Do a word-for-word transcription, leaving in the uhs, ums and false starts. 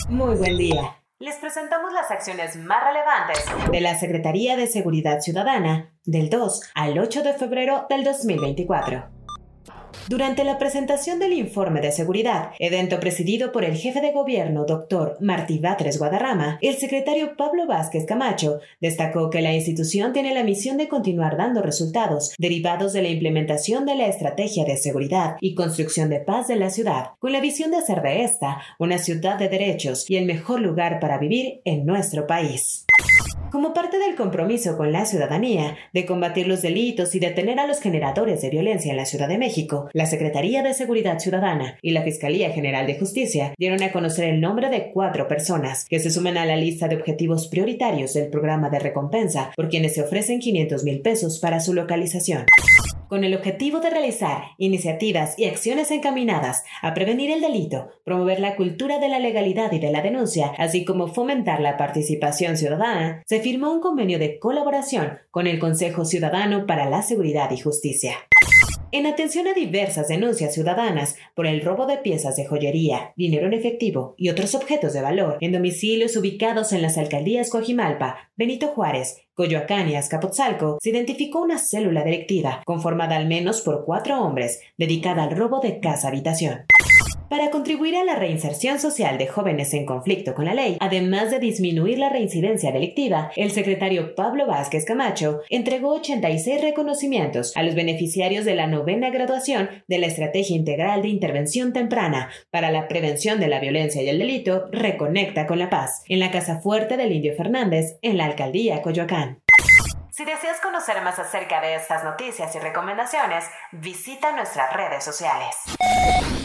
Muy buen día. Les presentamos las acciones más relevantes de la Secretaría de Seguridad Ciudadana del dos al ocho de febrero del dos mil veinticuatro. Durante la presentación del informe de seguridad, evento presidido por el jefe de gobierno doctor Martí Batres Guadarrama, el secretario Pablo Vázquez Camacho destacó que la institución tiene la misión de continuar dando resultados derivados de la implementación de la estrategia de seguridad y construcción de paz de la ciudad, con la visión de hacer de esta una ciudad de derechos y el mejor lugar para vivir en nuestro país. Como parte del compromiso con la ciudadanía de combatir los delitos y detener a los generadores de violencia en la Ciudad de México, la Secretaría de Seguridad Ciudadana y la Fiscalía General de Justicia dieron a conocer el nombre de cuatro personas que se suman a la lista de objetivos prioritarios del programa de recompensa por quienes se ofrecen quinientos mil pesos para su localización, con el objetivo de realizar iniciativas y acciones encaminadas a prevenir el delito, promover la cultura de la legalidad y de la denuncia, así como fomentar la participación ciudadana. Se firmó un convenio de colaboración con el Consejo Ciudadano para la Seguridad y Justicia. En atención a diversas denuncias ciudadanas por el robo de piezas de joyería, dinero en efectivo y otros objetos de valor en domicilios ubicados en las alcaldías Coajimalpa, Benito Juárez, Coyoacán y Azcapotzalco, se identificó una célula delictiva conformada al menos por cuatro hombres dedicada al robo de casa-habitación. Para contribuir a la reinserción social de jóvenes en conflicto con la ley, además de disminuir la reincidencia delictiva, el secretario Pablo Vázquez Camacho entregó ochenta y seis reconocimientos a los beneficiarios de la novena graduación de la Estrategia Integral de Intervención Temprana para la Prevención de la Violencia y el Delito Reconecta con la Paz, en la Casa Fuerte del Indio Fernández, en la alcaldía Coyoacán. Si deseas conocer más acerca de estas noticias y recomendaciones, visita nuestras redes sociales.